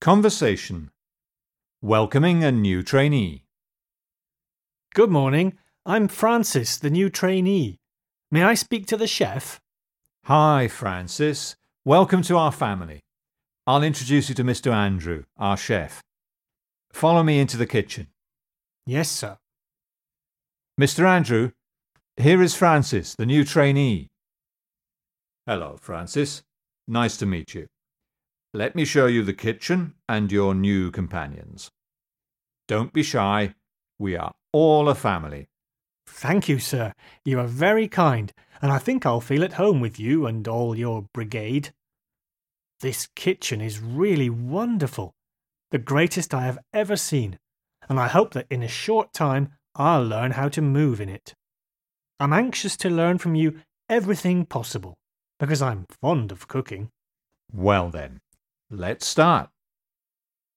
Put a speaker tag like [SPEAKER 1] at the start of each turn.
[SPEAKER 1] Conversation. Welcoming a new trainee.
[SPEAKER 2] Good morning. I'm Francis, the new trainee. May I speak to the chef?
[SPEAKER 1] Hi, Francis. Welcome to our family. I'll introduce you to Mr. Andrew, our chef. Follow me into the kitchen.
[SPEAKER 2] Yes, sir.
[SPEAKER 1] Mr. Andrew, here is Francis, the new trainee. Hello, Francis. Nice to meet you. Let me show you the kitchen and your new companions. Don't be shy. We are all a family.
[SPEAKER 2] Thank you, sir. You are very kind, and I think I'll feel at home with you and all your brigade. This kitchen is really wonderful, the greatest I have ever seen, and I hope that in a short time I'll learn how to move in it. I'm anxious to learn from you everything possible, because I'm fond of cooking.
[SPEAKER 1] Well then, let's start.